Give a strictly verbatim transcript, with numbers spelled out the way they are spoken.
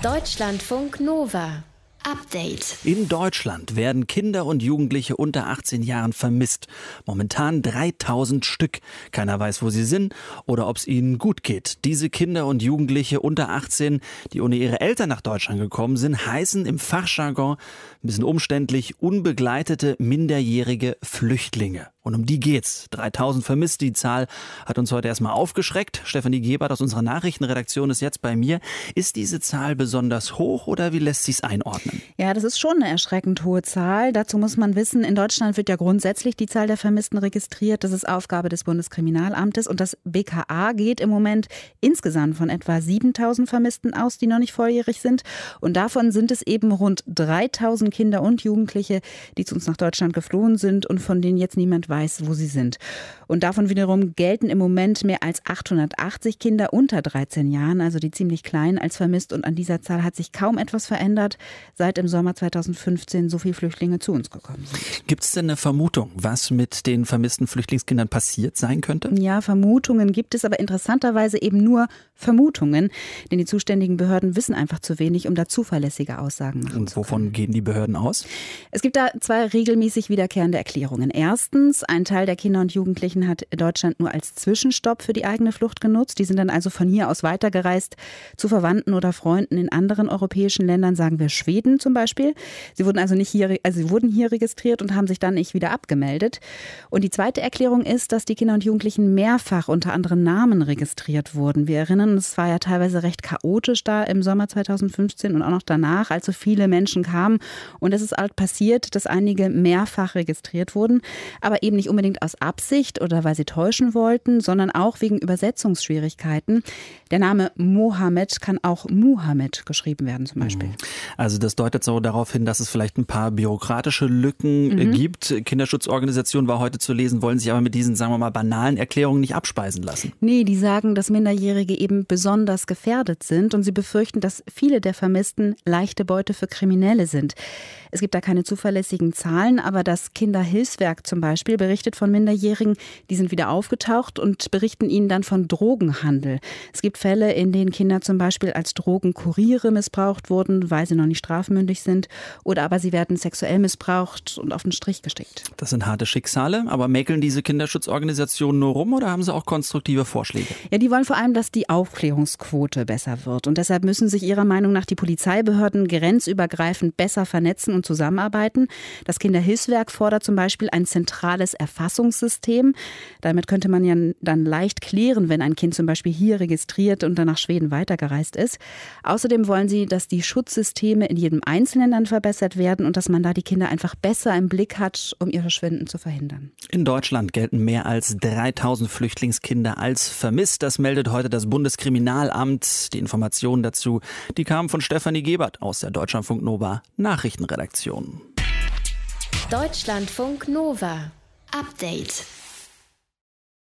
Deutschlandfunk Nova. Update. In Deutschland werden Kinder und Jugendliche unter achtzehn Jahren vermisst. Momentan dreitausend Stück. Keiner weiß, wo sie sind oder ob es ihnen gut geht. Diese Kinder und Jugendliche unter achtzehn, die ohne ihre Eltern nach Deutschland gekommen sind, heißen im Fachjargon, ein bisschen umständlich, unbegleitete minderjährige Flüchtlinge. Und um die geht's. dreitausend vermisst. Die Zahl hat uns heute erstmal aufgeschreckt. Stefanie Gebert aus unserer Nachrichtenredaktion ist jetzt bei mir. Ist diese Zahl besonders hoch oder wie lässt sich's einordnen? Ja, das ist schon eine erschreckend hohe Zahl. Dazu muss man wissen, in Deutschland wird ja grundsätzlich die Zahl der Vermissten registriert. Das ist Aufgabe des Bundeskriminalamtes. Und das B K A geht im Moment insgesamt von etwa siebentausend Vermissten aus, die noch nicht volljährig sind. Und davon sind es eben rund dreitausend Kinder und Jugendliche, die zu uns nach Deutschland geflohen sind und von denen jetzt niemand weiß, wo sie sind. Und davon wiederum gelten im Moment mehr als achthundertachtzig Kinder unter dreizehn Jahren, also die ziemlich kleinen, als vermisst. Und an dieser Zahl hat sich kaum etwas verändert, seit im Sommer zweitausendfünfzehn so viele Flüchtlinge zu uns gekommen sind. Gibt es denn eine Vermutung, was mit den vermissten Flüchtlingskindern passiert sein könnte? Ja, Vermutungen gibt es, aber interessanterweise eben nur Vermutungen. Denn die zuständigen Behörden wissen einfach zu wenig, um da zuverlässige Aussagen machen zu können. Und wovon gehen die Behörden aus? Es gibt da zwei regelmäßig wiederkehrende Erklärungen. Erstens, ein Teil der Kinder und Jugendlichen hat Deutschland nur als Zwischenstopp für die eigene Flucht genutzt. Die sind dann also von hier aus weitergereist zu Verwandten oder Freunden in anderen europäischen Ländern, sagen wir Schweden zum Beispiel. Sie wurden also nicht hier, also sie wurden hier registriert und haben sich dann nicht wieder abgemeldet. Und die zweite Erklärung ist, dass die Kinder und Jugendlichen mehrfach unter anderen Namen registriert wurden. Wir erinnern, es war ja teilweise recht chaotisch da im Sommer zweitausendfünfzehn und auch noch danach, als so viele Menschen kamen. Und es ist halt passiert, dass einige mehrfach registriert wurden, aber eben nicht unbedingt aus Absicht oder weil sie täuschen wollten, sondern auch wegen Übersetzungsschwierigkeiten. Der Name Mohammed kann auch Muhammad geschrieben werden zum Beispiel. Also das deutet so darauf hin, dass es vielleicht ein paar bürokratische Lücken mhm. gibt. Kinderschutzorganisationen war heute zu lesen, wollen sich aber mit diesen, sagen wir mal, banalen Erklärungen nicht abspeisen lassen. Nee, die sagen, dass Minderjährige eben besonders gefährdet sind und sie befürchten, dass viele der Vermissten leichte Beute für Kriminelle sind. Es gibt da keine zuverlässigen Zahlen, aber das Kinderhilfswerk zum Beispiel berichtet von Minderjährigen, die sind wieder aufgetaucht und berichten ihnen dann von Drogenhandel. Es gibt Fälle, in denen Kinder zum Beispiel als Drogenkuriere missbraucht wurden, weil sie noch nicht strafmündig sind, oder aber sie werden sexuell missbraucht und auf den Strich gesteckt. Das sind harte Schicksale, aber mäkeln diese Kinderschutzorganisationen nur rum oder haben sie auch konstruktive Vorschläge? Ja, die wollen vor allem, dass die Aufklärungsquote besser wird und deshalb müssen sich ihrer Meinung nach die Polizeibehörden grenzübergreifend besser vernetzen und zusammenarbeiten. Das Kinderhilfswerk fordert zum Beispiel ein zentrales Erfassungssystem. Damit könnte man ja dann leicht klären, wenn ein Kind zum Beispiel hier registriert und dann nach Schweden weitergereist ist. Außerdem wollen sie, dass die Schutzsysteme in jedem einzelnen Land verbessert werden und dass man da die Kinder einfach besser im Blick hat, um ihr Verschwinden zu verhindern. In Deutschland gelten mehr als dreitausend Flüchtlingskinder als vermisst. Das meldet heute das Bundeskriminalamt. Die Informationen dazu, die kamen von Stefanie Gebert aus der Deutschlandfunk Nova Nachrichtenredaktion. Deutschlandfunk Nova. Update.